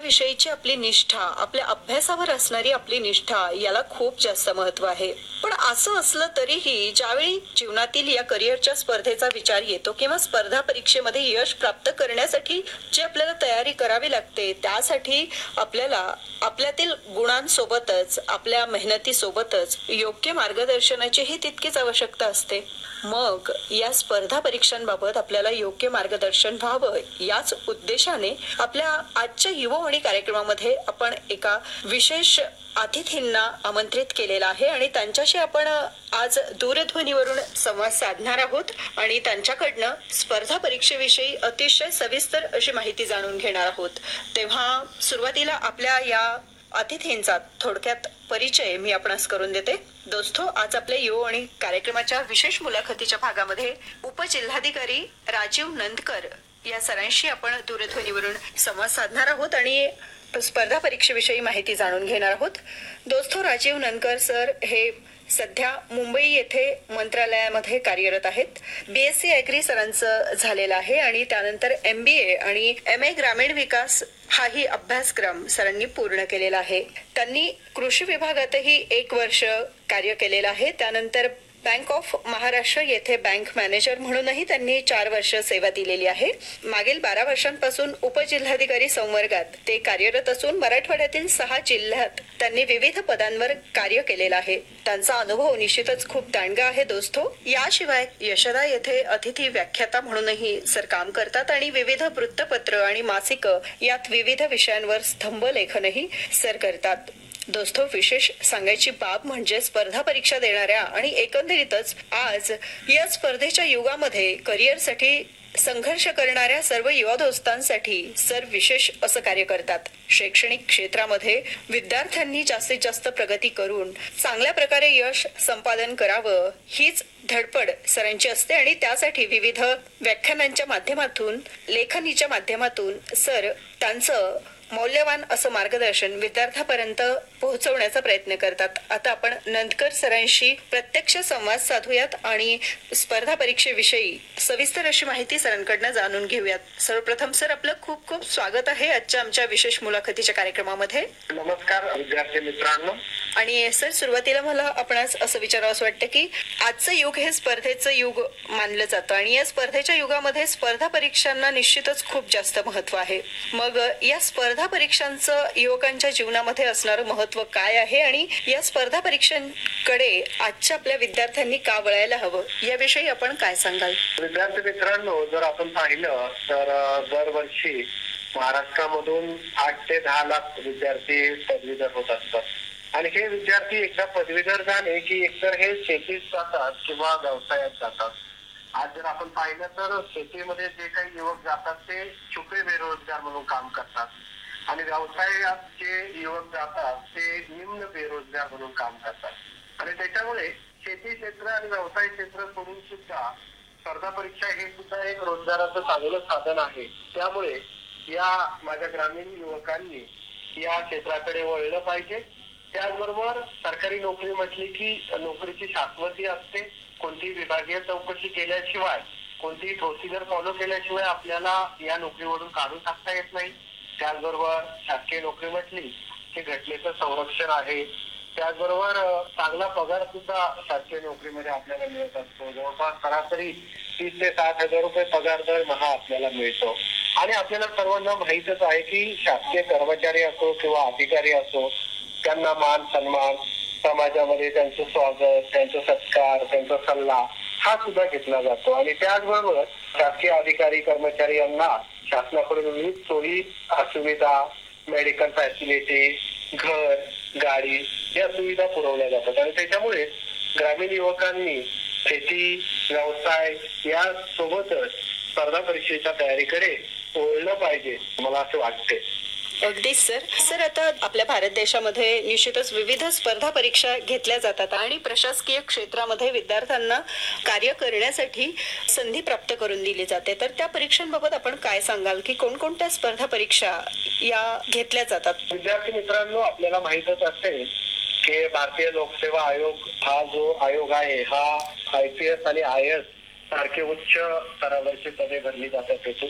कार्याविषयीची आपली निष्ठा, आपल्या अभ्यासावर असणारी आपली निष्ठा याला खूप जास्त महत्व आहे. पण असं असलं तरीही ज्यावेळी जीवनातील या करिअरच्या स्पर्धेचा विचार येतो किंवा स्पर्धा परीक्षेमध्ये यश प्राप्त करण्यासाठी जी आपल्याला तयारी करावी लागते, त्यासाठी आपल्याला आपल्यातील गुणांसोबतच आपल्या मेहनतीसोबतच योग्य मार्गदर्शनाचीही तितकीच आवश्यकता असते. मग या स्पर्धा परीक्षांबाबत आपल्याला योग्य मार्गदर्शन व्हावं याच उद्देशाने आपल्या आजच्या युवावाणी कार्यक्रमामध्ये आपण एका विशेष अतिथींना आमंत्रित केलेला आहे आणि त्यांच्याशी आपण आज दूरध्वनीवरून संवाद साधणार आहोत आणि त्यांच्याकडनं स्पर्धा परीक्षेविषयी अतिशय सविस्तर अशी माहिती जाणून घेणार आहोत. तेव्हा सुरुवातीला आपल्या या अतिथींचा थोडक्यात परिचय मी आपणास करून देते. दोस्तो, आज आपल्या युवावाणी कार्यक्रमाच्या विशेष मुलाखतीच्या भागामध्ये उपजिल्हाधिकारी राजीव नंदकर या सरांशी आपण दूरध्वनीवरून संवाद साधणार आहोत आणि स्पर्धा परीक्षेविषयी माहिती जाणून घेणार आहोत. दोस्तो, राजीव नंदकर सर हे सध्या मुंबई येथे मंत्रालयामध्ये कार्यरत आहेत. BSc ॲग्री सरांचं झालेलं आहे आणि त्यानंतर MBA आणि MA ग्रामीण विकास हाही अभ्यासक्रम सरांनी पूर्ण केलेला आहे. त्यांनी कृषी विभागातही 1 वर्ष कार्य केलेलं आहे. त्यानंतर बँक ऑफ महाराष्ट्र येथे बँक मॅनेजर म्हणूनही त्यांनी 4 वर्ष सेवा दिलेली आहे. मागील 12 वर्षांपासून उपजिल्हाधिकारी संवर्गात ते कार्यरत असून मराठवाड्यातील 6 जिल्ह्यात त्यांनी विविध पदांवर कार्य केलेलं आहे. त्यांचा अनुभव निश्चितच खूप दांडगा आहे दोस्तो. याशिवाय यशदा येथे अतिथी व्याख्याता म्हणूनही सर काम करतात आणि विविध वृत्तपत्र आणि मासिक यात विविध विषयांवर स्तंभ लेखनही सर करतात. दोस्तो, विशेष सांगायची बाब म्हणजे स्पर्धा परीक्षा देणाऱ्या आणि एकंदरीतच आज या स्पर्धेच्या युगामध्ये करिअरसाठी संघर्ष करणाऱ्या सर्व युवा दोस्तांसाठी सर विशेष असं कार्य करतात. शैक्षणिक क्षेत्रामध्ये विद्यार्थ्यांनी जास्तीत जास्त प्रगती करून चांगल्या प्रकारे यश संपादन करावं हीच धडपड सरांची असते आणि त्यासाठी विविध व्याख्यानांच्या माध्यमातून, लेखनीच्या माध्यमातून सर त्यांचं मौल्यवान असं मार्गदर्शन विद्यार्थ्यापर्यंत पोहोचवण्याचा प्रयत्न करतात. आता आपण नंदकर सरांशी प्रत्यक्ष संवाद साधूयात आणि स्पर्धा परीक्षेविषयी सविस्तर अशी माहिती सरांकडनं जाणून घेऊयात. सर्वप्रथम सर, आपलं खूप खूप स्वागत आहे आजच्या आमच्या विशेष मुलाखतीच्या कार्यक्रमामध्ये. नमस्कार विद्यार्थी मित्रांनो. आणि सर, सुरुवातीला मला आपणास असं विचारावं असं वाटतं की आजचं युग हे स्पर्धेचं युग मानलं जातं आणि या स्पर्धेच्या युगामध्ये स्पर्धा परीक्षांना निश्चितच खूप जास्त महत्व आहे. मग या स्पर्धा परीक्षांचं युवकांच्या जीवनामध्ये असणारं महत्व काय आहे आणि या स्पर्धा परीक्षांकडे आजच्या आपल्या विद्यार्थ्यांनी का वळायला हवं याविषयी आपण काय सांगाल? विद्यार्थी मित्रांनो, जर आपण पाहिलं तर दरवर्षी महाराष्ट्रामधून 8 ते 10 लाख विद्यार्थी पदवीधर होत असतात आणि हे विद्यार्थी एकदा पदवीधर झाले की एकतर हे शेतीत जातात किंवा व्यवसायात जातात. आज जर आपण पाहिलं तर शेतीमध्ये जे काही युवक जातात ते छुपे बेरोजगार म्हणून काम करतात आणि व्यवसायात जे युवक जातात ते निम्न बेरोजगार म्हणून काम करतात आणि त्याच्यामुळे शेती क्षेत्र आणि व्यवसाय क्षेत्र सोडून सुद्धा स्पर्धा परीक्षा हे सुद्धा एक रोजगाराचं चांगलं साधन आहे. त्यामुळे या माझ्या ग्रामीण युवकांनी या क्षेत्राकडे वळलं पाहिजे. त्याचबरोबर सरकारी नोकरी म्हटली की नोकरीची शाश्वती असते. कोणतीही विभागीय चौकशी केल्याशिवाय, कोणतीही प्रोसिजर फॉलो केल्याशिवाय आपल्याला या नोकरीवरून काढून टाकता येत नाही. त्याचबरोबर शासकीय नोकरी म्हटली की घटनेचं संरक्षण आहे. त्याचबरोबर चांगला पगार सुद्धा शासकीय नोकरीमध्ये आपल्याला मिळत असतो. जवळपास सरासरी 30 ते 60 हजार रुपये पगार दरमहा आपल्याला मिळतो आणि आपल्याला सर्वांना माहीतच आहे की शासकीय कर्मचारी असो किंवा अधिकारी असो, त्यांना मान सन्मान, समाजामध्ये त्यांचं स्वागत, त्यांचा सत्कार, त्यांचा सल्ला हा सुद्धा घेतला जातो आणि त्याचबरोबर शासकीय अधिकारी कर्मचारी यांना शासनाकडून विविध सोयी सुविधा, मेडिकल फॅसिलिटी, घर, गाडी या सुविधा पुरवल्या जातात आणि त्याच्यामुळे ग्रामीण युवकांनी शेती, व्यवसाय या सोबतच स्पर्धा परीक्षेच्या तयारीकडे वळलं पाहिजे, मला असं वाटते. अगदीच सर. सर, आता आपल्या भारत देशामध्ये निश्चितच विविध स्पर्धा परीक्षा घेतल्या जातात आणि प्रशासकीय क्षेत्रामध्ये विद्यार्थ्यांना कार्य करण्यासाठी संधी प्राप्त करून दिली जाते. तर त्या परीक्षांबाबत आपण काय सांगाल की कोणकोणत्या स्पर्धा परीक्षा या घेतल्या जातात? विद्यार्थी मित्रांनो, आपल्याला माहीतच असेल की भारतीय लोकसेवा आयोग हा जो आयोग आहे हा IPS आणि IAS सारखे उच्च स्तरावरची पदे भरली जातात.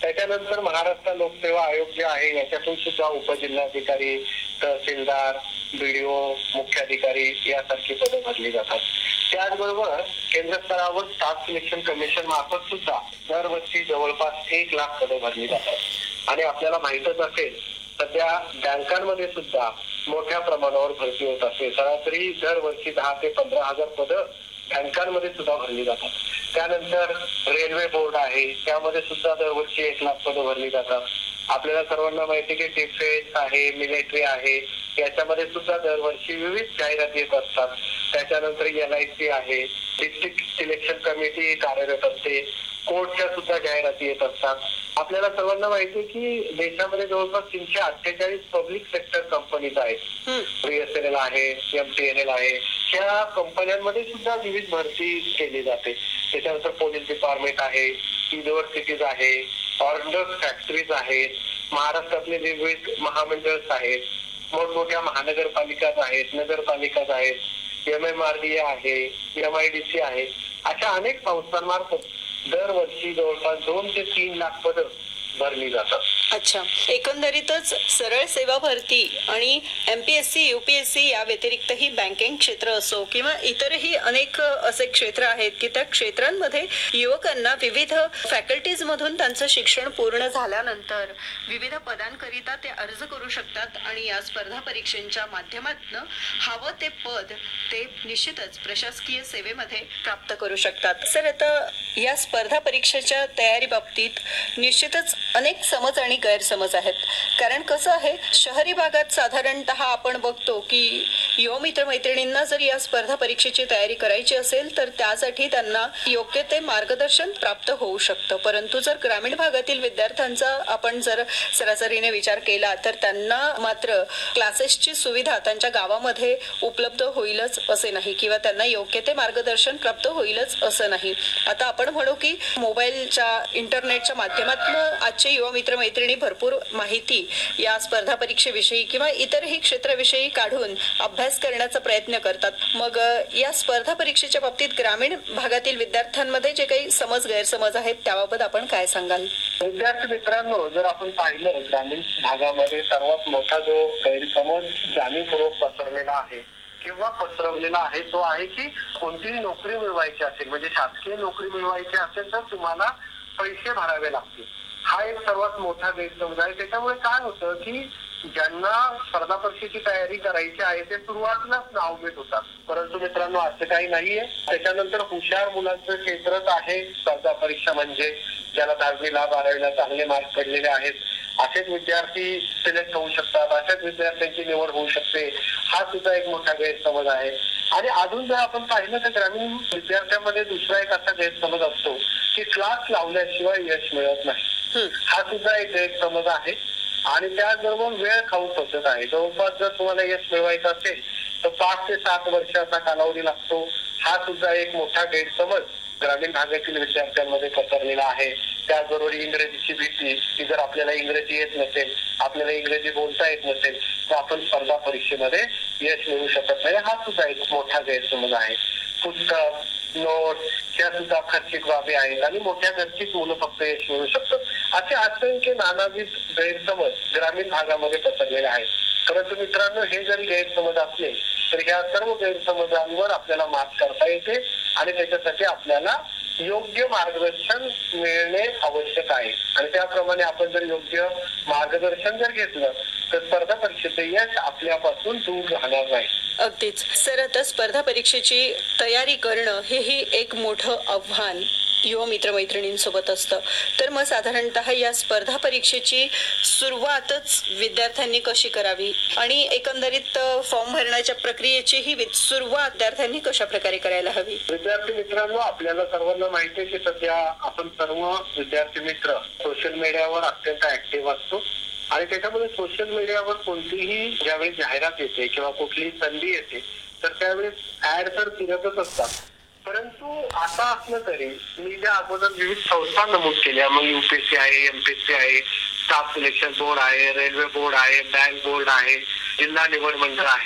त्याच्यानंतर महाराष्ट्र लोकसेवा आयोग जे आहे याच्यातून सुद्धा उपजिल्हाधिकारी, तहसीलदार, BDO, मुख्याधिकारी यासारखी पदे भरली जातात. त्याचबरोबर केंद्र स्तरावर स्टाफ सिलेक्शन कमिशन मार्फत सुद्धा दरवर्षी जवळपास 1 लाख पदे भरली जातात. आणि आपल्याला माहितच असेल सध्या बँकांमध्ये सुद्धा मोठ्या प्रमाणावर भरती होत असते. सरासरी दरवर्षी 10 ते 15 हजार पदं बँकांमध्ये सुद्धा भरली जातात. त्यानंतर रेल्वे बोर्ड आहे, त्यामध्ये सुद्धा दरवर्षी 1 लाख पदं भरली जातात. आपल्याला सर्वांना माहिती की डिफेन्स आहे, मिलिटरी आहे, याच्यामध्ये सुद्धा दरवर्षी विविध जाहिराती येत असतात. त्याच्यानंतर LIC आहे, डिस्ट्रिक्ट सिलेक्शन कमिटी कार्यरत असते, कोर्टच्या सुद्धा जाहिराती येत असतात. आपल्याला सर्वांना माहिती आहे की देशामध्ये जवळपास 348 पब्लिक सेक्टर कंपनीज आहेत. BSNL आहे, MTNL आहे, त्या कंपन्यांमध्ये सुद्धा विविध भरती केली जाते. त्याच्यानंतर पोलीस डिपार्टमेंट आहे, युनिव्हर्सिटीज आहे, ऑर्डर फॅक्टरीज आहेत, महाराष्ट्रातले विविध महामंडळ आहेत, मोठमोठ्या महानगरपालिका आहेत, नगरपालिका आहेत, MMRDA आहे, MIDC आहे, अशा अनेक संस्थांमार्फत दरवर्षी जवळपास 2 ते 3 लाख पदं भरली जातात. अच्छा, एकंदरीतच सरळ सेवा भरती आणि MPSC, UPSC या व्यतिरिक्तही बँकिंग क्षेत्र असो किंवा इतरही अनेक असे क्षेत्र आहेत की त्या क्षेत्रांमध्ये युवकांना विविध फॅकल्टीज मधून त्यांचं शिक्षण पूर्ण झाल्यानंतर विविध पदांकरिता ते अर्ज करू शकतात आणि या स्पर्धा परीक्षांच्या माध्यमातून हवं ते पद ते निश्चितच प्रशासकीय सेवेमध्ये प्राप्त करू शकतात. सर, आता या स्पर्धा परीक्षेच्या तयारी बाबतीत निश्चितच अनेक समज आणि गैरसमज आहेत. कारण कसं आहे, शहरी भागात साधारणतः आपण बघतो की युवा मित्र मैत्रिणींना जर या स्पर्धा परीक्षेची तयारी करायची असेल तर त्यासाठी त्यांना योग्य ते मार्गदर्शन प्राप्त होऊ शकतं. परंतु जर ग्रामीण भागातील विद्यार्थ्यांचा आपण जर सरासरीने विचार केला तर त्यांना मात्र क्लासेसची सुविधा त्यांच्या गावामध्ये उपलब्ध होईलच असे नाही किंवा त्यांना योग्य ते मार्गदर्शन प्राप्त होईलच असं नाही. आता आपण म्हणू की मोबाईलच्या इंटरनेटच्या माध्यमातून आजचे युवा मित्र मैत्रिणी भरपूर माहिती या स्पर्धा परीक्षेविषयी किंवा इतरही क्षेत्राविषयी काढून अभ्यास करण्याचा प्रयत्न करतात. मग या स्पर्धा परीक्षेच्या बाबतीत ग्रामीण भागातील विद्यार्थ्यांमध्ये जे काही समज गैरसमज आहेत त्याबाबत आपण काय सांगाल? विद्यार्थी मित्रांनो, जर आपण पाहिलं ग्रामीण भागामध्ये सर्वात मोठा जो गैरसमज जाणीवपूर्वक पसरलेला आहे किंवा पसरवलेला आहे तो आहे की कोणतीही नोकरी मिळवायची असेल, म्हणजे शासकीय नोकरी मिळवायची असेल तर तुम्हाला पैसे भरावे लागतील. हा एक सर्वात मोठा गैरसमज आहे. त्याच्यामुळे काय होतं की ज्यांना स्पर्धा परीक्षेची तयारी करायची आहे ते सुरुवातीलाच नावभेट होतात. परंतु मित्रांनो, असं काही नाहीये. त्याच्यानंतर हुशार मुलांचं क्षेत्रच आहे स्पर्धा परीक्षा म्हणजे. ज्याला 10वीला 12वीला चांगले मार्क पडलेले आहेत असेच विद्यार्थी सिलेक्ट होऊ शकतात, अशाच विद्यार्थ्यांची निवड होऊ शकते. हा सुद्धा एक मोठा गैरसमज आहे. आणि अजून जर आपण पाहिलं तर ग्रामीण विद्यार्थ्यांमध्ये दुसरा एक असा गैरसमज असतो की क्लास लावल्याशिवाय यश मिळत नाही. हा सुद्धा एक गैरसमज आहे. आणि त्याचबरोबर वेळ खाऊ पद्धत आहे. जवळपास जर तुम्हाला यश मिळवायचं असेल तर 5 ते 7 वर्षाचा कालावधी लागतो. हा सुद्धा एक मोठा गैरसमज ग्रामीण भागातील विद्यार्थ्यांमध्ये पसरलेला आहे. त्याचबरोबर इंग्रजीची भीती की जर आपल्याला इंग्रजी येत नसेल, आपल्याला इंग्रजी बोलता येत नसेल तर आपण स्पर्धा परीक्षेमध्ये यश मिळवू शकत नाही. हा सुद्धा एक मोठा गैरसमज आहे. पुस्तक, नोट ह्या सुद्धा खर्चिक बाबी आहेत आणि मोठ्या घरचीच मुलं फक्त यश मिळवू शकतात. असे असंख्य नानाविध गैरसमज ग्रामीण भागामध्ये पसरलेले आहेत. परंतु मित्रांनो, हे जरी गैरसमज असले तर ह्या सर्व गैरसमजांवर आपल्याला मात करता येते आणि त्याच्यासाठी आपल्याला योग्य मार्गदर्शन मिळणे आवश्यक आहे. आणि त्याप्रमाणे आपण जर योग्य मार्गदर्शन जर घेतलं तर स्पर्धा परीक्षेचे यश आपल्यापासून दूर राहणार नाही. अगदीच सर, आता स्पर्धा परीक्षेची तयारी करणं हेही एक मोठं आव्हान युवा मित्रमैत्रिणींसोबत असतं. तर मग साधारणतः या स्पर्धा परीक्षेची सुरुवातच विद्यार्थ्यांनी कशी करावी आणि एकंदरीत फॉर्म भरण्याच्या प्रक्रियेचीही सुरुवात विद्यार्थ्यांनी कशा प्रकारे करायला हवी? विद्यार्थी मित्रांनो, आपल्याला सर्वांना माहिती आहे की सध्या आपण सर्व विद्यार्थी मित्र सोशल मीडियावर अत्यंत ऍक्टिव्ह असतो आणि त्याच्यामध्ये सोशल मीडियावर कोणतीही ज्यावेळी जाहिरात येते किंवा कुठलीही संधी येते तर त्यावेळेस ऍड तर फिरतच असतात. परंतु आता असलं तरी मी ज्या अगोदर विविध संस्था नमूद केल्या, मग UPSC आहे, MPSC आहे, स्टाफ सिलेक्शन बोर्ड आहे, रेल्वे बोर्ड आहे, बँक बोर्ड आहे, जिल्हा निवड मंडळ आहे,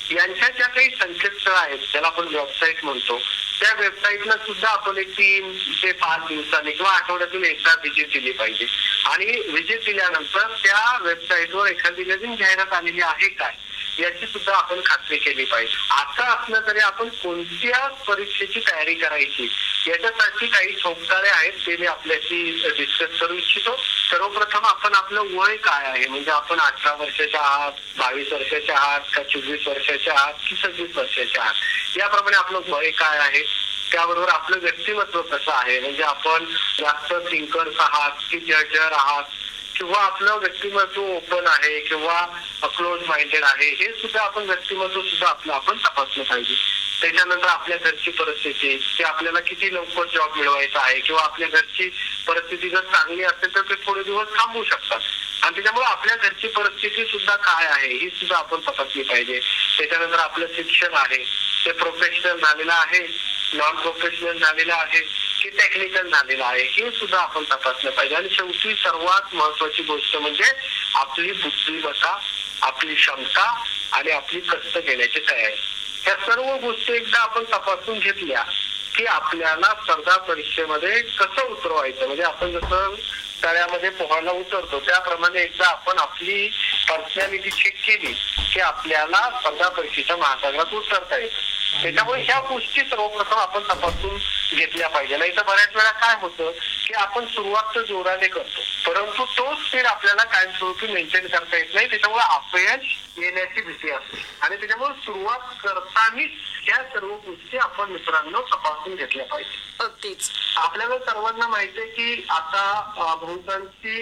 यांच्या ज्या काही संकेतस्थळ आहेत ज्याला आपण वेबसाईट म्हणतो, त्या वेबसाईटला सुद्धा आपण एक 3 ते 5 दिवसांनी किंवा आठवड्यातून एकदा व्हिजिट दिली पाहिजे. आणि व्हिजिट दिल्यानंतर त्या वेबसाईटवर एखादी नवीन जाहिरात आलेली आहे काय याची सुद्धा आपण खात्री केली पाहिजे. असं असलं तरी आपण कोणत्या परीक्षेची तयारी करायची याच्यासाठी काही ठोकताळे आहेत ते मी आपल्याशी डिस्कस करू इच्छितो. सर्वप्रथम आपण आपलं वय काय आहे, म्हणजे आपण 18 वर्षाच्या आहात, 22 वर्षाच्या आहात का 24 वर्षाच्या आहात की 26 वर्षाच्या आहात, याप्रमाणे आपलं वय काय आहे. त्याबरोबर आपलं व्यक्तिमत्व कसं आहे, म्हणजे आपण जास्त थिंकर्स आहात की जजर आहात, किंवा आपलं व्यक्तिमत्व ओपन आहे किंवा क्लोज माइंडेड आहे, हे सुद्धा आपण व्यक्तिमत्व सुद्धा आपलं आपण तपासलं पाहिजे. त्याच्यानंतर आपल्या घरची परिस्थिती, की आपल्याला किती लवकर जॉब मिळवायचा आहे, किंवा आपल्या घरची परिस्थिती जर चांगली असेल तर ते थोडे दिवस थांबू शकतात. आणि त्याच्यामुळे आपल्या घरची परिस्थिती सुद्धा काय आहे ही सुद्धा आपण तपासली पाहिजे. त्याच्यानंतर आपलं शिक्षण आहे ते प्रोफेशनल झालेलं आहे, नॉन प्रोफेशनल झालेलं आहे की टेक्निकल झालेलं आहे, हे सुद्धा आपण तपासलं पाहिजे. आणि शेवटी सर्वात महत्वाची गोष्ट म्हणजे आपली बुद्धिमत्ता, आपली क्षमता आणि आपली कष्ट घेण्याची तयारी. या सर्व गोष्टी एकदा आपण तपासून घेतल्या की आपल्याला स्पर्धा परीक्षेमध्ये कसं उतरवायचं, म्हणजे आपण जसं तळ्यामध्ये पोहायला उतरतो त्याप्रमाणे एकदा आपण आपली पर्सनॅलिटी चेक केली की आपल्याला स्पर्धा परीक्षेच्या महासागरात उतरता येईल. त्याच्यामुळे ह्या गोष्टी सर्वप्रथम आपण तपासून घेतल्या पाहिजे. नाही तर बऱ्याच वेळा काय होतं की आपण सुरुवात तर जोराने करतो परंतु तो स्पीड आपल्याला कायमस्वरूपी मेंटेन करता येत नाही. त्याच्यामुळे अपयश येण्याची भीती असते आणि त्याच्यामुळे सुरुवात करताना ह्या सर्व गोष्टी आपण मित्रांनो तपासून घेतल्या पाहिजे. अगदीच. आपल्याला सर्वांना माहिती आहे की आता बहुतांशी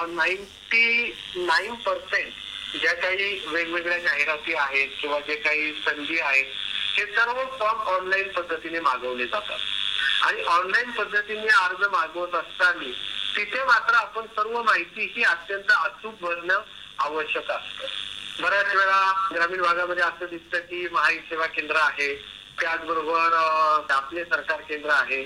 99% ज्या काही वेगवेगळ्या जाहिराती आहेत किंवा जे काही संधी आहेत हे सर्व फॉर्म ऑनलाईन पद्धतीने मागवले जातात. आणि ऑनलाईन पद्धतीने अर्ज मागवत असताना तिथे मात्र आपण सर्व माहिती ही अत्यंत अचूक भरणं आवश्यक असतं. बऱ्याच वेळा ग्रामीण भागामध्ये असं दिसतं की महासेवा केंद्र आहे, त्याचबरोबर आपले सरकार केंद्र आहे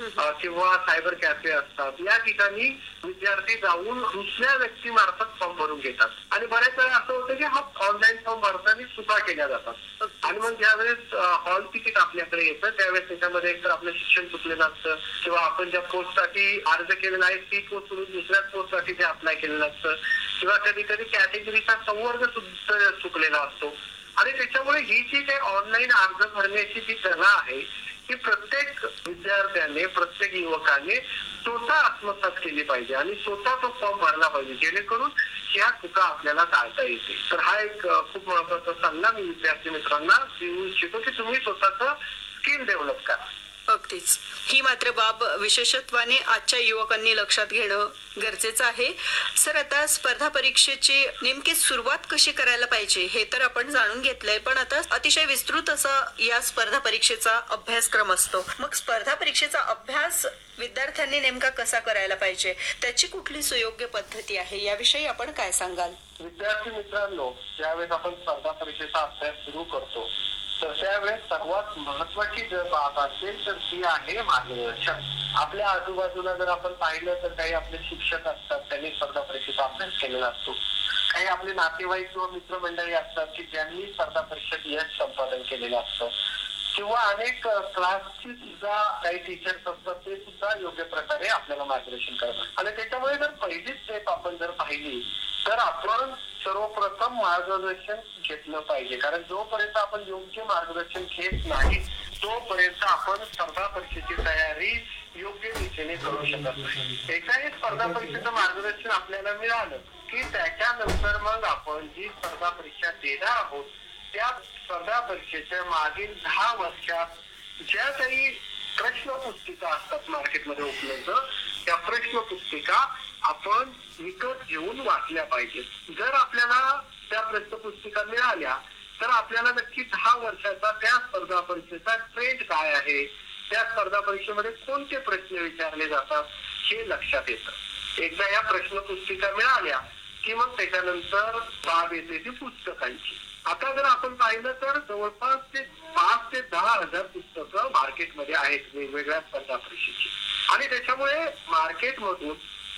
किंवा सायबर कॅफे असतात. या ठिकाणी विद्यार्थी जाऊन दुसऱ्या व्यक्तीमार्फत फॉर्म भरून घेतात आणि बऱ्याच वेळा असं होतं की हा ऑनलाईन फॉर्म भरताना चुका केल्या जातात. आणि मग ज्यावेळेस हॉल तिकीट आपल्याकडे येतं त्यावेळेस त्याच्यामध्ये एकतर आपलं शिक्षण चुकलेलं असतं किंवा आपण ज्या पोस्टसाठी अर्ज केलेला आहे ती पोस्ट सोडून दुसऱ्याच पोस्टसाठी ते अप्लाय केलेलं असतं किंवा कधी कधी कॅटेगरीचा संवर्ग सुद्धा चुकलेला असतो. आणि त्याच्यामुळे ही जी काही ऑनलाईन अर्ज भरण्याची जी कला आहे ही प्रत्येक विद्यार्थ्याने, प्रत्येक युवकाने स्वतः आत्मसात केली पाहिजे आणि स्वतः तो फॉर्म भरला पाहिजे जेणेकरून ह्या चुका आपल्याला टाळता येतील. तर हा एक खूप महत्वाचा सल्ला मी विद्यार्थी मित्रांना देऊ इच्छितो की तुम्ही स्वतःचं स्किल डेव्हलप करा. अगदीच. ही मात्र बाब विशेषत्वाने आजच्या युवकांनी लक्षात घेणं गरजेचं आहे. सर, आता स्पर्धा परीक्षेची नेमकी सुरुवात कशी करायला पाहिजे हे तर आपण जाणून घेतलंय, पण आता अतिशय विस्तृत असा या स्पर्धा परीक्षेचा अभ्यासक्रम असतो. मग स्पर्धा परीक्षेचा अभ्यास विद्यार्थ्यांनी नेमका कसा करायला पाहिजे, त्याची कुठली सुयोग्य पद्धती आहे, याविषयी आपण काय सांगाल? विद्यार्थी मित्रांनो, ज्यावेळेस आपण स्पर्धा परीक्षेचा अभ्यास सुरू करतो तर त्यावेळेस सर्वात महत्वाची जर बाब असेल तर ती आहे मार्गदर्शन. आपल्या आजूबाजूला जर आपण पाहिलं तर काही आपले शिक्षक असतात त्यांनी स्पर्धा परीक्षेचा अभ्यास केलेला असतो. काही आपले नातेवाईक किंवा मित्रमंडळी असतात की ज्यांनी स्पर्धा परीक्षेत यश संपादन केलेलं असतं किंवा अनेक क्लासची सुद्धा काही टीचर्स असतात ते सुद्धा योग्य प्रकारे आपल्याला मार्गदर्शन करतात. आणि त्याच्यामुळे जर पहिली स्टेप आपण जर पाहिली तर आपण सर्वप्रथम मार्गदर्शन घेतलं पाहिजे. कारण जोपर्यंत आपण योग्य मार्गदर्शन घेत नाही तोपर्यंत आपण स्पर्धा परीक्षेची तयारी योग्य दिशेने करू शकत नाही. एकाही स्पर्धा परीक्षेचं मार्गदर्शन आपल्याला मिळालं की त्याच्यानंतर मग आपण जी स्पर्धा परीक्षा देणार आहोत त्या स्पर्धा परीक्षेच्या मागील 10 वर्षात ज्या काही प्रश्न पुस्तिका असतात मार्केटमध्ये उपलब्ध त्या प्रश्न पुस्तिका आपण विकत घेऊन वाचल्या पाहिजेत. जर आपल्याला त्या प्रश्न पुस्तिका मिळाल्या तर आपल्याला नक्की 10 वर्षाचा त्या स्पर्धा परीक्षेचा ट्रेंड काय आहे, त्या स्पर्धा परीक्षेमध्ये कोणते प्रश्न विचारले जातात हे लक्षात येतं. एकदा या प्रश्न पुस्तिका मिळाल्या की मग त्याच्यानंतर बाब येते ती पुस्तकांची. आता जर आपण पाहिलं तर जवळपास 5 ते 10 हजार पुस्तकं मार्केटमध्ये आहेत वेगवेगळ्या स्पर्धा परीक्षेची. आणि त्याच्यामुळे मार्केटमधून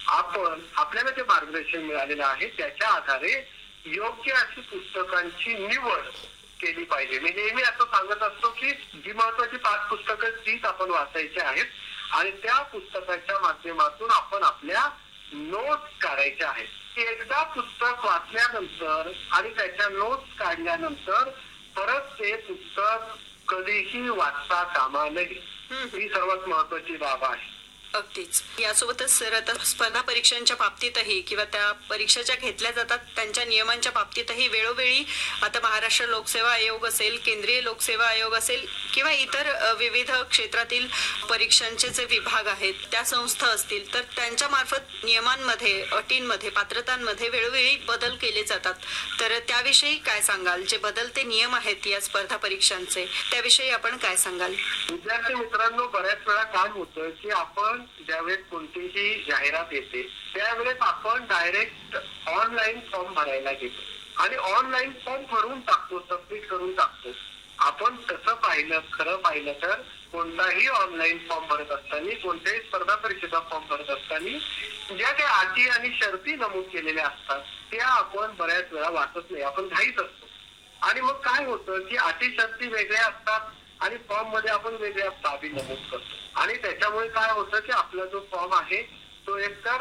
आपण आपल्याला जे मार्गदर्शन मिळालेलं आहे त्याच्या आधारे योग्य अशी पुस्तकांची निवड केली पाहिजे. मी नेहमी असं सांगत असतो की जी महत्वाची 5 पुस्तकं तीच आपण वाचायची आहेत आणि त्या पुस्तकाच्या माध्यमातून आपण आपल्या नोट्स काढायच्या आहेत. एकदा पुस्तक वाचल्यानंतर आणि त्याच्या नोट्स काढल्यानंतर परत ते पुस्तक कधीही वाचता कामा नये. ही सर्वात महत्वाची बाब आहे. अगदीच. यासोबतच सर आता स्पर्धा परीक्षांच्या बाबतीतही किंवा त्या परीक्षा ज्या घेतल्या जातात त्यांच्या नियमांच्या बाबतीतही वेळोवेळी आता महाराष्ट्र लोकसेवा आयोग असेल, केंद्रीय लोकसेवा आयोग असेल किंवा इतर विविध क्षेत्रातील परीक्षांचे जे विभाग आहेत त्या संस्था असतील तर त्यांच्या मार्फत नियमांमध्ये, अटींमध्ये, पात्रतांमध्ये वेळोवेळी बदल केले जातात. तर त्याविषयी काय सांगाल? जे बदलते नियम आहेत या स्पर्धा परीक्षांचे त्याविषयी आपण काय सांगाल? विद्यार्थी मित्रांनो, बऱ्याच वेळा काय होतं की आपण ज्यावेळेस कोणतीही जाहिरात येते त्यावेळेस आपण डायरेक्ट ऑनलाईन फॉर्म भरायला घेतो आणि ऑनलाईन फॉर्म भरून टाकतो, सबमिट करून टाकतो. आपण तसं खरं पाहिलं तर कोणताही ऑनलाईन फॉर्म भरत असताना, कोणत्याही स्पर्धा परीक्षेचा फॉर्म भरत असताना ज्या काही अटी आणि शर्ती नमूद केलेल्या असतात त्या आपण बऱ्याच वेळा वाचत नाही, आपण घाईत असतो. आणि मग काय होतं की अटी शर्ती वेगळ्या असतात आणि फॉर्म मध्ये आपण वेगळ्या बाबी नमूद करतो आणि त्याच्यामुळे काय होतं की आपला जो फॉर्म आहे तो एकतर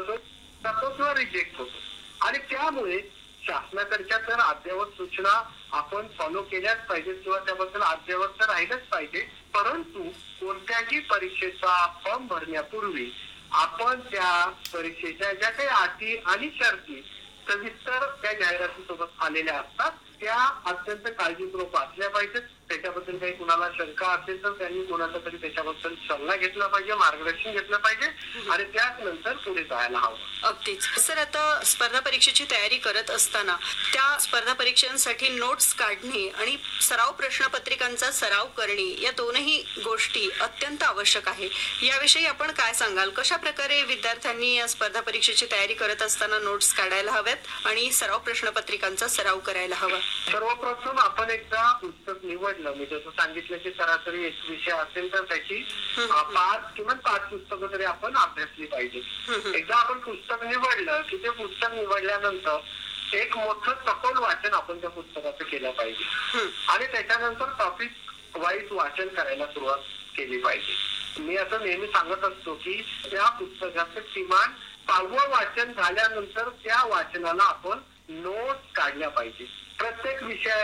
जातो किंवा रिजेक्ट होतो. आणि त्यामुळे शासनाकडच्या तर अद्ययावत सूचना आपण फॉलो केल्याच पाहिजेत किंवा त्याबद्दल अद्ययावत तर राहिलंच पाहिजे. परंतु कोणत्याही परीक्षेचा फॉर्म भरण्यापूर्वी आपण त्या परीक्षेच्या ज्या काही अटी आणि शर्ती सविस्तर त्या जाहिरातीसोबत आलेल्या असतात त्या अत्यंत काळजीपूर्वक वाचल्या पाहिजेत. त्याच्याबद्दल काही कुणाला शंका असेल तर त्यांनी कोणाचा तरी त्याच्याबद्दल सल्ला घेतला पाहिजे, मार्गदर्शन घेतलं पाहिजे आणि त्यानंतर पुढे जायला हवं. अगदीच. सर आता स्पर्धा परीक्षेची तयारी करत असताना त्या स्पर्धा परीक्षांसाठी नोट्स काढणे आणि सराव प्रश्नपत्रिकांचा सराव करणे या दोनही गोष्टी अत्यंत आवश्यक आहे. याविषयी आपण काय सांगाल? कशा प्रकारे विद्यार्थ्यांनी या स्पर्धा परीक्षेची तयारी करत असताना नोट्स काढायला हव्यात आणि सराव प्रश्नपत्रिकांचा सराव करायला हवा? सर्वप्रथम आपण एकदा पुस्तक निवडलं, मी जसं सांगितलं की सरासरी एक विषय असेल तर त्याची 5 पुस्तकं तरी आपण अभ्यासली पाहिजे. एकदा आपण पुस्तक निवडलं की ते पुस्तक निवडल्यानंतर एक मोठं सखोल वाचन आपण त्या पुस्तकाचं केलं पाहिजे आणि त्याच्यानंतर टॉपिक वाईज वाचन करायला सुरुवात केली पाहिजे. मी असं नेहमी सांगत असतो की त्या पुस्तकाचं किमान 5वं वाचन झाल्यानंतर त्या वाचनाला आपण नोट्स काढल्या पाहिजे. प्रत्येक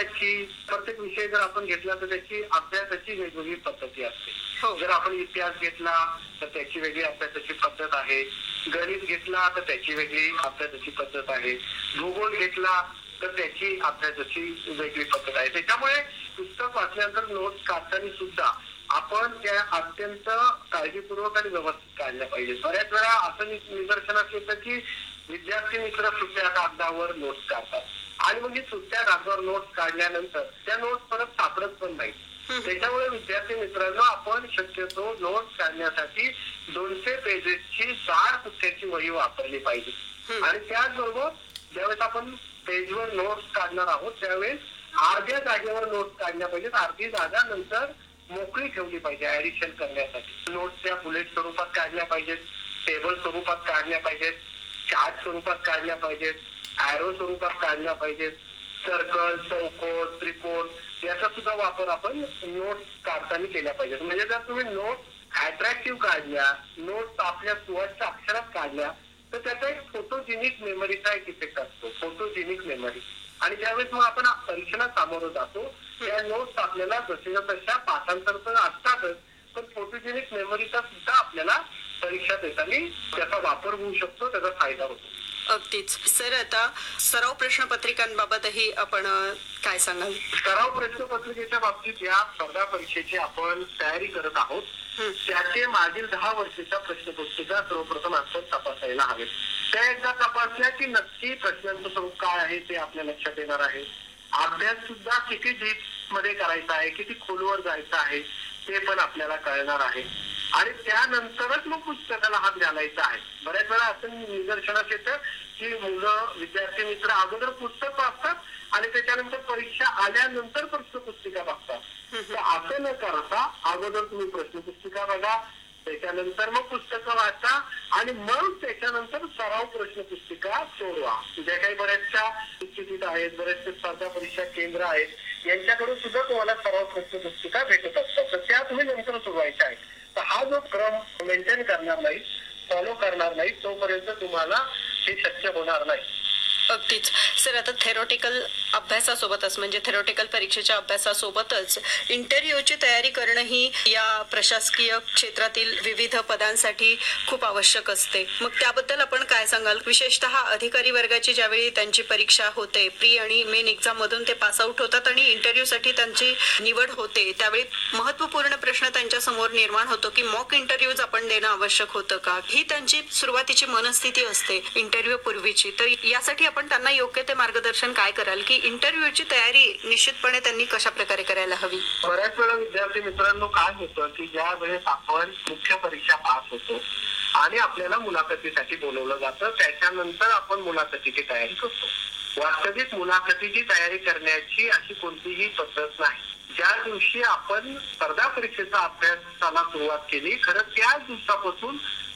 विषय जर आपण घेतला तर त्याची अभ्यासाची वेगवेगळी पद्धती असते. जर आपण इतिहास घेतला तर त्याची वेगळी अभ्यासाची पद्धत आहे, गणित घेतला तर त्याची वेगळी अभ्यासाची पद्धत आहे, भूगोल घेतला तर त्याची अभ्यासाची वेगळी पद्धत आहे. त्याच्यामुळे पुस्तक वाचल्यानंतर नोट्स काढताना सुद्धा आपण त्या अत्यंत काळजीपूर्वक आणि व्यवस्थित काढल्या पाहिजे. बऱ्याच वेळा असं निदर्शनास येतं की विद्यार्थी मित्र सुट्ट्या कागदावर नोट्स काढतात आणि मग ही सुट्ट्या कागदावर नोट्स काढल्यानंतर त्या नोट्स परत सापडत पण नाही. त्याच्यामुळे विद्यार्थी मित्रांनो, आपण शक्यतो नोट्स काढण्यासाठी 200 पेजेसची जाड पुस्तकाची वही वापरली पाहिजे आणि त्याचबरोबर ज्यावेळेस आपण पेजवर नोट्स काढणार आहोत त्यावेळेस अर्ध्या जागेवर नोट्स काढल्या पाहिजेत, अर्धी जागा नंतर मोकळी ठेवली पाहिजे ऍडिशन करण्यासाठी. नोट्स त्या बुलेट स्वरूपात काढल्या पाहिजेत, टेबल स्वरूपात काढल्या पाहिजेत, चार्ट स्वरूपात काढल्या पाहिजेत, ऍरो स्वरूपात काढल्या पाहिजेत, सर्कल, चौकोन, त्रिकोण याचा सुद्धा वापर आपण नोट्स काढताना केला पाहिजे. म्हणजे जर तुम्ही नोट्स अट्रॅक्टिव्ह काढल्या, नोट्स आपल्या सुवाच्या अक्षरात काढल्या तर त्याचा एक फोटोजेनिक मेमरीचा एक इफेक्ट असतो, फोटोजेनिक मेमरी. आणि ज्यावेळेस मग आपण परीक्षेला सामोरं जातो त्या नोट्स आपल्याला जशाच्या तशा पाठांतर तर असतातच पण फोटोजेनिक मेमरीचा सुद्धा आपल्याला परीक्षा देताना त्याचा वापर होऊ शकतो, त्याचा फायदा होतो. अगदीच. सर आता सराव प्रश्नपत्रिकांबाबतही आपण काय सांगाल? सराव प्रश्नपत्रिकेच्या बाबतीत या स्पर्धा परीक्षेची आपण तयारी करत आहोत त्याचे मागील 10 वर्षाच्या प्रश्नपत्रिका सर्वप्रथम आपण तपासायला हवेत. त्या एकदा तपासल्या की नक्की प्रश्नांचं स्वरूप काय आहे ते आपल्या लक्षात येणार आहे. अभ्यास सुद्धा किती डीप मध्ये करायचा आहे, किती खोलवर जायचं आहे ते पण आपल्याला कळणार आहे आणि त्यानंतरच मग पुस्तकाला हात घालायचा आहे. बऱ्याच वेळा असं निदर्शनास येतं की मुलं, विद्यार्थी मित्र अगोदर पुस्तक वाचतात आणि त्याच्यानंतर परीक्षा आल्यानंतर प्रश्नपुस्तिका बघतात. तर असं न करता अगोदर तुम्ही प्रश्नपुस्तिका बघा, त्याच्यानंतर मग पुस्तकं वाचा आणि मग त्याच्यानंतर सराव प्रश्नपुस्तिका सोडवा. ज्या काही बऱ्याचशा इन्स्टिट्यूट आहेत, बरेचसे स्पर्धा परीक्षा केंद्र आहेत यांच्याकडून सुद्धा तुम्हाला सराव पुस्तिका भेटत असतात, तर त्या तुम्ही नंतर सोडवायच्या आहेत. तर हा जो क्रम मेंटेन करणार नाही, फॉलो करणार नाही, तोपर्यंत तुम्हाला हे शक्य होणार नाही. अगदीच सर. आता थेरोटिकल अभ्यासासोबतच म्हणजे थेरोटिकल परीक्षेच्या अभ्यासासोबतच इंटरव्ह्यूची तयारी करणं ही या प्रशासकीय क्षेत्रातील विविध पदांसाठी खूप आवश्यक असते. मग त्याबद्दल आपण काय सांगाल? विशेषतः अधिकारी वर्गाची ज्यावेळी त्यांची परीक्षा होते, प्री आणि मेन एक्झाम मधून ते पास आउट होतात आणि इंटरव्ह्यू साठी त्यांची निवड होते, त्यावेळी महत्वपूर्ण प्रश्न त्यांच्या समोर निर्माण होतो की मॉक इंटरव्ह्यूज आपण देणं आवश्यक होतं का? ही त्यांची सुरुवातीची मनस्थिती असते इंटरव्ह्यू पूर्वीची. तर यासाठी आपण त्यांना योग्य ते मार्गदर्शन काय कराल की इंटरव्ह्यूची तयारी निश्चितपणे त्यांनी कशा प्रकारे करायला हवी? बऱ्याच वेळा विद्यार्थी मित्रांनो काय होतं की ज्या वेळेस आपण मुख्य परीक्षा पास होतो आणि आपल्याला मुलाखतीसाठी बोलवलं जातं, त्याच्यानंतर आपण मुलाखतीची तयारी करतो. वास्तविक मुलाखतीची तयारी करण्याची अशी कोणतीही पद्धत नाही. ज्या दिवशी आपण स्पर्धा परीक्षेचा अभ्यासाला सुरुवात केली, खरं त्याच दिवसापासून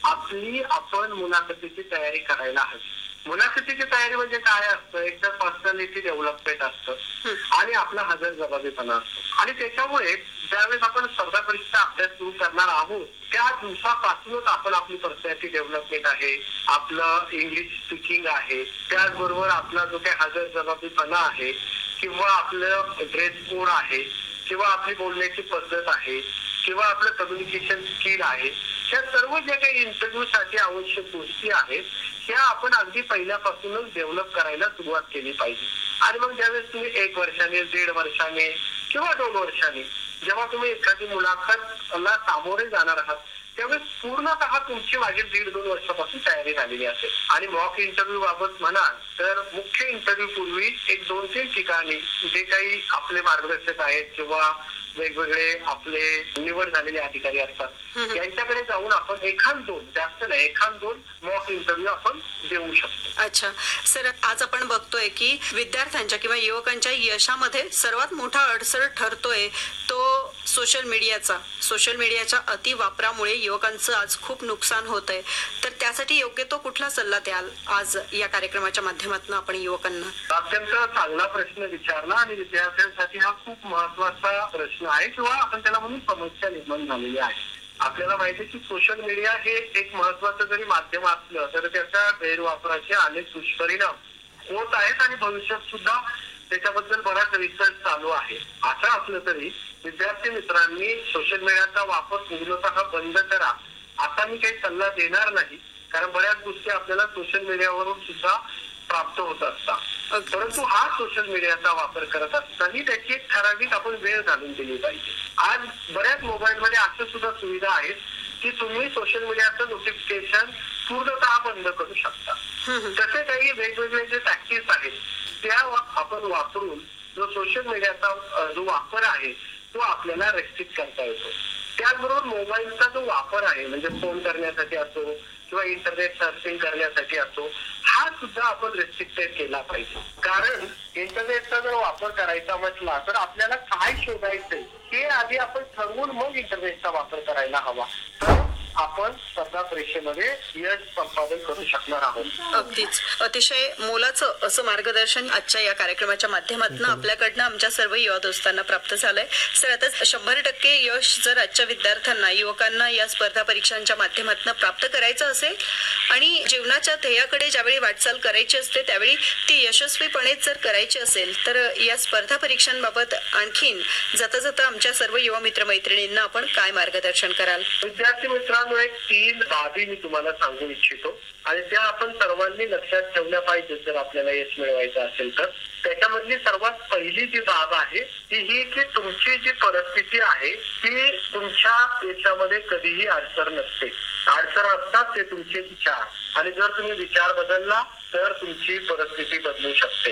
आपण मुलाखतीची तयारी करायला हवी. मुलाखतीची तयारी म्हणजे काय असतं? एकदा पर्सनॅलिटी डेव्हलपमेंट असतं आणि आपला हजरजबाबीपणा असतो. आणि त्याच्यामुळे ज्यावेळेस आपण स्पर्धा परीक्षा अभ्यास सुरू करणार आहोत, त्या दिवसापासूनच आपण आपली पर्सनॅलिटी डेव्हलपमेंट आहे, आपलं इंग्लिश स्पीकिंग आहे, त्याचबरोबर आपला जो काही हजरजबाबीपणा आहे किंवा आपलं ड्रेस कोड आहे किंवा आपली बोलण्याची पद्धत आहे किंवा आपलं कम्युनिकेशन स्किल आहे, ह्या सर्व ज्या काही इंटरव्ह्यू साठी आवश्यक गोष्टी आहेत ह्या आपण अगदी पहिल्यापासूनच डेव्हलप करायला सुरुवात केली पाहिजे. आणि मग ज्यावेळेस तुम्ही 1 वर्षाने, 1.5 वर्षाने किंवा 2 वर्षांनी जेव्हा तुम्ही एखादी मुलाखतला सामोरे जाणार आहात, त्यावेळेस पूर्णतः तुमची मागील 1.5-2 वर्षापासून तयारी झालेली असेल. आणि मॉक इंटरव्ह्यू बाबत म्हणाल तर मुख्य इंटरव्ह्यू पूर्वी 1-2-3 ठिकाणी जे काही आपले मार्गदर्शक आहेत किंवा वेगवेगळे आपले निवड झालेले अधिकारी असतात, यांच्याकडे जाऊन आपण 1-2, जास्त नाही 1-2 मॉक इंटरव्ह्यू आपण देऊ शकतो. अच्छा सर, आज आपण बघतोय की विद्यार्थ्यांच्या किंवा युवकांच्या यशामध्ये सर्वात मोठा अडसर ठरतोय तो सोशल मीडियाच्या अति वापरामुळे युवकांचं आज खूप नुकसान होत आहे. तर त्यासाठी योग्य तो कुठला सल्ला द्याल आज या कार्यक्रमाच्या माध्यमातून आपण युवकांना? अत्यंत चांगला प्रश्न विचारला आणि विद्यार्थ्यांसाठी हा खूप महत्वाचा प्रश्न आहे किंवा आपण त्याला म्हणून समस्या निर्माण झालेली आहे. आपल्याला माहिती आहे की सोशल मीडिया हे एक महत्वाचं जरी माध्यम असलं तर त्याच्या गैरवापराचे अनेक दुष्परिणाम होत आहेत आणि भविष्यात सुद्धा त्याच्याबद्दल बराच रिसर्च चालू आहे. असं असलं तरी विद्यार्थी मित्रांनी सोशल मीडियाचा वापर पूर्णतः बंद करा असा मी काही सल्ला देणार नाही, कारण बऱ्याच गोष्टी आपल्याला सोशल मीडियावरून सुद्धा प्राप्त होत असतात. परंतु हा सोशल मीडियाचा वापर करत असताना त्याची एक ठराविक आपण वेळ घालून दिली पाहिजे. आज बऱ्याच मोबाईलमध्ये अशा सुद्धा सुविधा आहेत की तुम्ही सोशल मीडियाचं नोटिफिकेशन पूर्णतः बंद करू शकता. तसे काही वेगवेगळे जे टॅक्टिक्स आहेत त्या आपण वापरून जो सोशल मीडियाचा जो वापर आहे तो आपल्याला रेस्ट्रिक्ट करता येतो. त्याचबरोबर मोबाईलचा जो वापर आहे म्हणजे फोन करण्यासाठी असो किंवा इंटरनेट सर्फिंग करण्यासाठी असो, हा सुद्धा आपण रेस्ट्रिक्टेड केला पाहिजे. कारण इंटरनेटचा जर वापर करायचा म्हटला तर आपल्याला काय शोधायचंय हे आधी आपण ठरवून मग इंटरनेटचा वापर करायला हवा, तर आपण स्पर्धा परीक्षेमध्ये यश संपादन करू शकणार आहोत. अगदीच अतिशय मोलाचं असं मार्गदर्शन आजच्या या कार्यक्रमाच्या माध्यमातून आपल्याकडनं आमच्या सर्व युवा दोस्तांना प्राप्त झालंय. सर, आता 100% यश जर आजच्या विद्यार्थ्यांना, युवकांना या स्पर्धा परीक्षांच्या माध्यमातून प्राप्त करायचं असेल आणि जीवनाच्या ध्येयाकडे ज्यावेळी वाटचाल करायची असते त्यावेळी ती यशस्वीपणे जर करायची असेल तर या स्पर्धा परीक्षांबाबत आणखीन जाता जाता आमच्या सर्व युवा मित्रमैत्रिणींना आपण काय मार्गदर्शन कराल? विद्यार्थी मित्रांनो, एक 3 बाबी मी तुम्हाला सांगू इच्छितो आणि त्या आपण सर्वांनी लक्षात ठेवल्या पाहिजे जर आपल्याला यश मिळवायचं असेल तर. त्याच्यामधली सर्वात पहिली जी बाब आहे ती ही की तुमची जी परिस्थिती आहे ती तुमच्या यशामध्ये कधीही अडचण नसते. अडचण असतात ते तुमचे विचार, आणि जर तुम्ही विचार बदलला तर तुमची परिस्थिती बदलू शकते.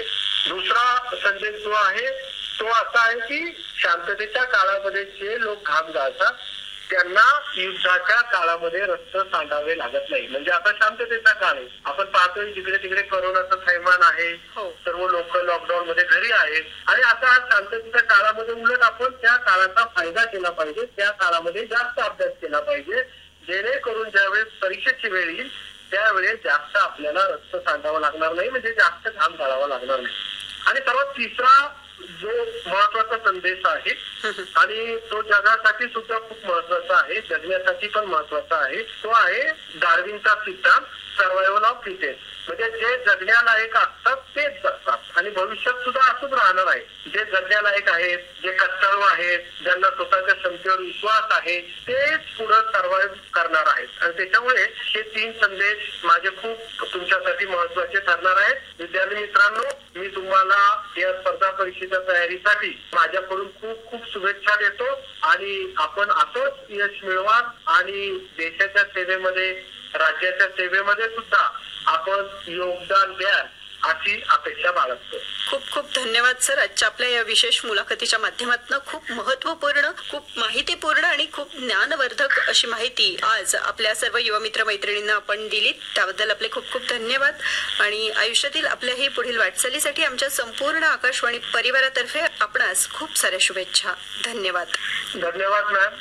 दुसरा संदेश जो आहे तो असा आहे की शांततेच्या काळामध्ये जे लोक घाम गाळतात त्यांना युद्धाच्या काळामध्ये रक्त सांडावे लागत नाही. म्हणजे आता शांततेचा काळ आहे, आपण पाहतोय जिकडे तिकडे करोनाचं थैमान आहे, सर्व लोक लॉकडाऊन मध्ये घरी आहेत आणि आता शांततेच्या काळामध्ये उलट आपण त्या काळाचा फायदा केला पाहिजे, त्या काळामध्ये जास्त अभ्यास केला पाहिजे, जेणेकरून ज्यावेळेस परीक्षेची वेळ येईल त्यावेळेस जास्त आपल्याला रक्त सांडावं लागणार नाही, म्हणजे जास्त घाम गाळावा लागणार नाही. आणि सर्वात तिसरा जो महत्वाचा संदेश आहे आणि तो जगासाठी सुद्धा खूप महत्वाचा आहे, जगण्यासाठी पण महत्वाचा आहे. तो आहे डार्विनचा सिद्धांत, सर्वायवल ऑफ फिटेस्ट. म्हणजे जे जगण्यालायक असतात तेच जगतात आणि भविष्यात सुद्धा असंच राहणार आहे. जे जगण्यालायक आहेत, जे कष्टाळू आहेत, ज्यांना स्वतःच्या क्षमतेवर विश्वास आहे, तेच पुढे सर्वाइव्ह करणार आहेत. आणि त्याच्यामुळे हे 3 संदेश माझे खूप तुमच्यासाठी महत्वाचे ठरणार आहेत. विद्यार्थी मित्रांनो, मी तुम्हाला या स्पर्धा परीक्षेच्या तयारीसाठी माझ्याकडून खूप खूप शुभेच्छा देतो आणि आपण असंच यश मिळवा आणि देशाच्या सेवेमध्ये, राज्याच्या सेवेमध्ये सुद्धा आपण योगदान द्या अशी अपेक्षा बाळगतो. खूप खूप धन्यवाद सर. आजच्या आपल्या या विशेष मुलाखतीच्या माध्यमातून खूप महत्वपूर्ण, खूप माहितीपूर्ण आणि खूप ज्ञानवर्धक अशी माहिती आज आपल्या सर्व युवा मित्र मैत्रिणींना आपण दिली. त्याबद्दल आपले खूप खूप धन्यवाद आणि आयुष्यातील आपल्याही पुढील वाटचालीसाठी आमच्या संपूर्ण आकाशवाणी परिवारातर्फे आपणास खूप साऱ्या शुभेच्छा. धन्यवाद. धन्यवाद मॅम.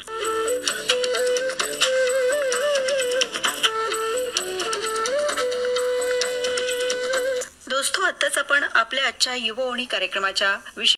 दोस्तो, आताच आपण आपल्या आजच्या युववाणी कार्यक्रमाच्या